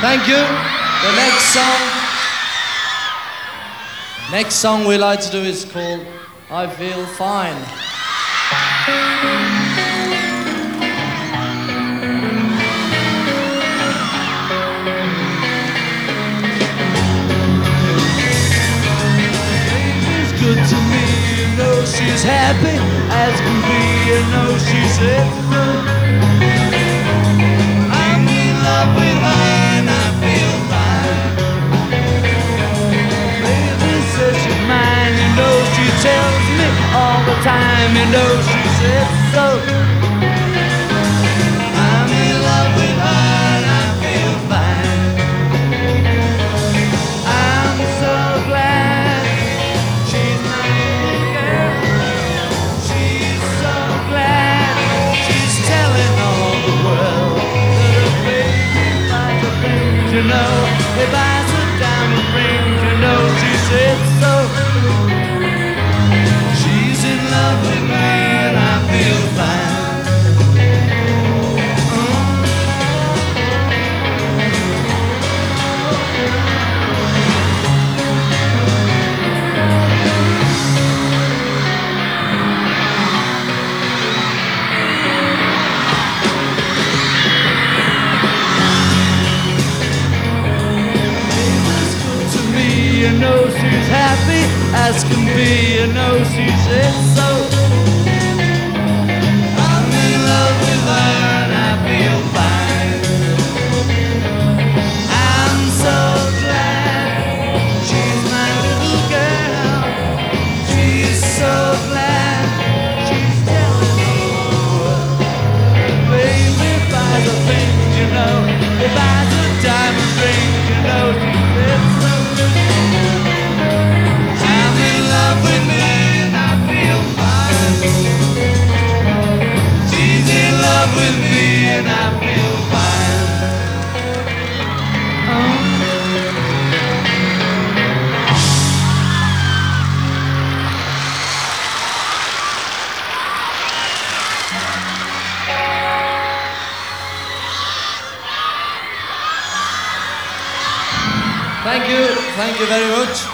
Thank you. The next song we like to do is called I Feel Fine. Baby's good to me, you know she's happy as can be, you know she's it. I'm in love with her and I feel fine. Baby says she's mine, you know she tells me all the time, you know she says so. I'm in love with her and I feel fine. I'm so glad she's my little girl. She's so glad she's telling all the world that her baby buys her things, you know. He buys her diamond rings, you know she said so. She's in love with me and I feel fine. You know she's happy as can be, you know she said so. I'm in love with her and I feel fine. I'm so glad she's my little girl. She's so glad she's telling all the world. Baby buys her things, you know. He buys her diamond rings, you know she said so. With me and I feel fine. She's in love with me and I feel fine. Thank you very much.